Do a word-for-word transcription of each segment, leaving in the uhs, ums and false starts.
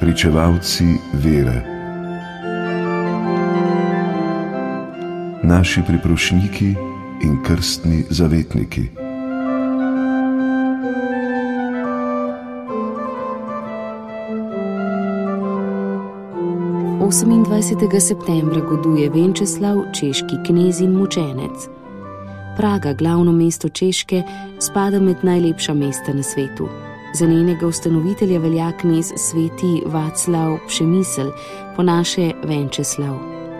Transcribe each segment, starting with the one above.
pričevalci vere, naši priprošniki in krstni zavetniki. osemindvajsetega septembra goduje Venčeslav, češki knez in mučenec. Praga, glavno mesto Češke, spada med najlepša mesta na svetu. Za njenega ustanovitelja velja knez sveti Vaclav Pšemisl, po naše Venčeslav,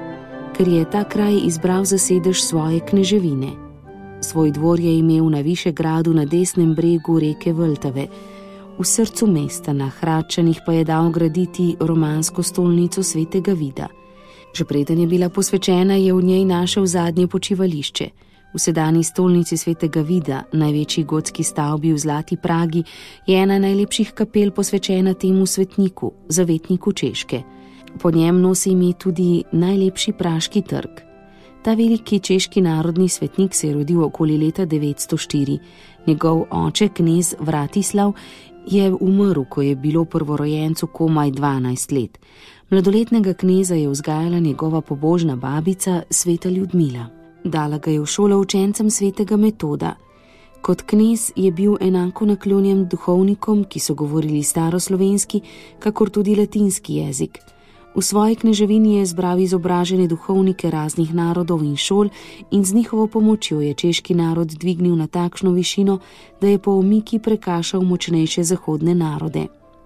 ker je ta kraj izbral za sedež svoje kneževine. Svoj dvor je imel na Višegradu na desnem bregu reke Vltave. V srcu mesta na Hradčanih pa je dal graditi romansko stolnico svetega Vida. Že preden je bila posvečena, je v njej našel zadnje počivališče. V sedanji stolnici svetega Vida, največji gotski stavbi v Zlati Pragi, je ena najlepših kapel posvečena temu svetniku, zavetniku Češke. Po njem nosi ime tudi najlepši Praški trg. Ta veliki češki narodni svetnik se je rodil okoli leta devetsto štiri. Njegov oče, knez Vratislav, je umrl, ko je bilo prvorojencu komaj dvanajst let. Mladoletnega kneza je vzgajala njegova pobožna babica, sveta Ljudmila. Dala ga je v šolo učencem svetega Metoda. Kot knez je bil enako naklonjen duhovnikom, ki so govorili staroslovenski, kakor tudi latinski jezik. V svoji kneževini je zbral izobražene duhovnike raznih narodov in šol in z njihovo pomočjo je češki narod dvignil na takšno višino, da je po omiki prekašal močnejše zahodne narode.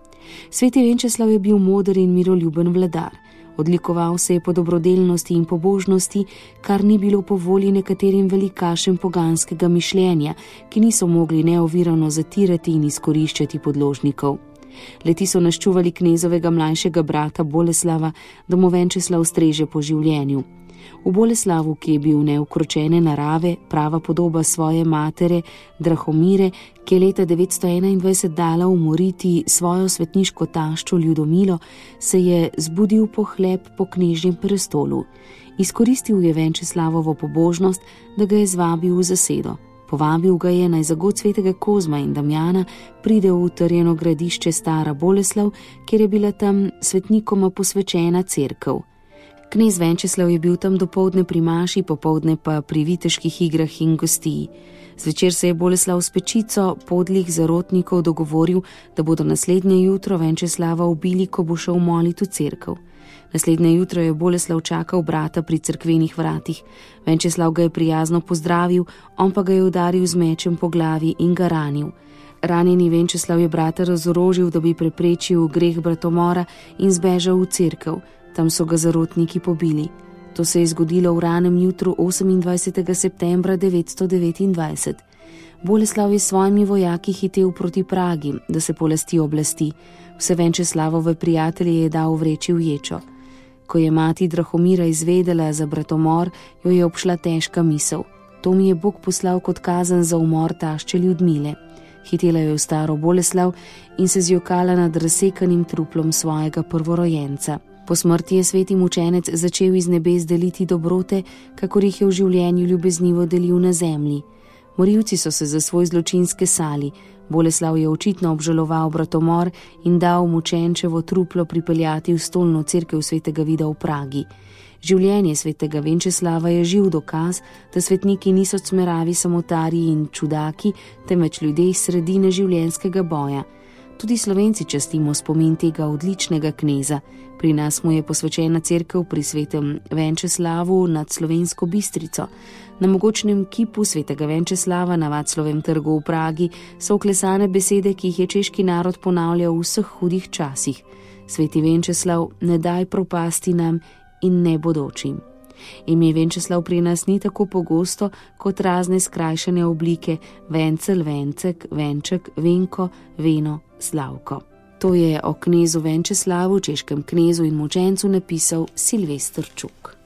Sveti Venčeslav je bil moder in miroljuben vladar. Odlikoval se je po dobrodelnosti in pobožnosti, kar ni bilo po volji nekaterim velikašem poganskega mišljenja, ki niso mogli neovirano zatirati in izkoriščati podložnikov. Leti so naščuvali knezovega mlajšega brata Boleslava, da mu Venčeslav streže po življenju. V Boleslavu, ki je bil neukročene narave, prava podoba svoje matere Drahomire, ki je leta devetsto enaindvajset dala umoriti svojo svetniško taščo Ljudomilo, se je zbudil pohlep po knežjem prestolu. Izkoristil je Venčeslavovo pobožnost, da ga je zvabil v zasedo. Povabil ga je naj za god svetega Kozma in Damjana pride v utrjeno gradišče Stara Boleslav, kjer je bila tam svetnikoma posvečena cerkev. Knez Venčeslav je bil tam dopoldne pri maši, popoldne pa pri viteških igrah in gostiji. Zvečer se je Boleslav s pečico podlih zarotnikov dogovoril, da bodo naslednje jutro Venčeslava ubili, ko bo šel molit v cerkev. Naslednje jutro je Boleslav čakal brata pri cerkvenih vratih. Venčeslav ga je prijazno pozdravil, on pa ga je udaril z mečem po glavi in ga ranil. Ranjeni Venčeslav je brata razorožil, da bi preprečil greh bratomora in zbežal v cerkev. Tam so ga zarotniki pobili. To se je zgodilo v ranem jutru osemindvajsetega septembra devetsto devetindvajset. Boleslav je s svojimi vojaki hitel proti Pragi, da se polasti oblasti. Vse Venčeslavove prijatelje je dal vreči v ječo. Ko je mati Drahomira izvedela za bratomor, jo je obšla težka misel. To mi je Bog poslal kot kazen za umor tašče Ljudmile. Hitela je v Staro Boleslav in se zjokala nad razsekanim truplom svojega prvorojenca. Po smrti je sveti mučenec začel iz nebes deliti dobrote, kakor jih je v življenju ljubeznivo delil na zemlji. Morilci so se za svoj zločin skesali. Boleslav je očitno obžaloval bratomor in dal mučenčevo truplo pripeljati v stolno cerkev svetega Vida v Pragi. Življenje svetega Venčeslava je živ dokaz, da svetniki niso cmeravi samotarji in čudaki, temveč ljudje iz sredine življenjskega boja. Tudi Slovenci častimo spomin tega odličnega kneza. Pri nas mu je posvečena cerkev pri svetem Venčeslavu nad Slovensko Bistrico. Na mogočnem kipu svetega Venčeslava na Vaclovem trgu v Pragi so vklesane besede, ki jih je češki narod ponavljal v vseh hudih časih. Sveti Venčeslav, ne daj propasti nam in ne bodočim. Ime Venčeslav pri nas ni tako pogosto kot razne skrajšane oblike Vencel, Vencek, Venček, Venko, Veno, Slavko. To je o knezu Venčeslavu, češkem knezu in mučencu napisal Silvester Čuk.